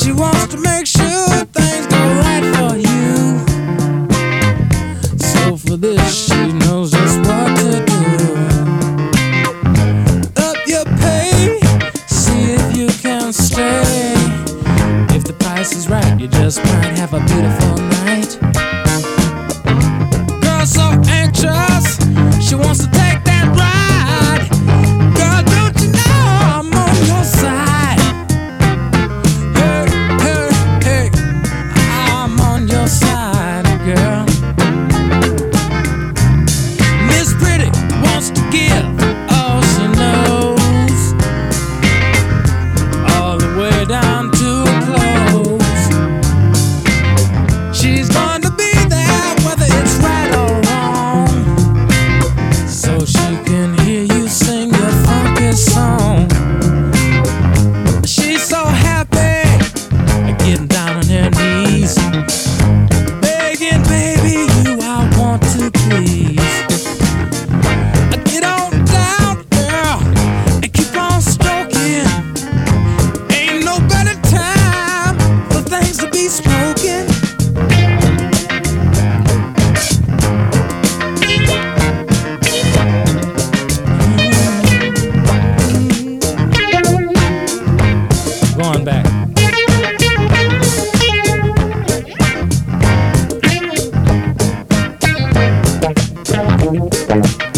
She wants to make sure things go right for you. So for this, she knows just what to do. Up your pay, see if you can stay. If the price is right, you just might have a beautiful night. Girl so anxious, she wants to take that ride. Girl, don't you know I'm on your side? Hey, hey, hey, I'm on your side, girl. Miss Pretty wants to give all she knows, all the way down to her clothes. She's going to be there whether it's right or wrong, so she can hear you sing your funky song. She's so happy, getting down on her knees, begging, baby, you I want to please. Get on down, girl, and keep on stroking. Ain't no better time for things to be spoken. Going back.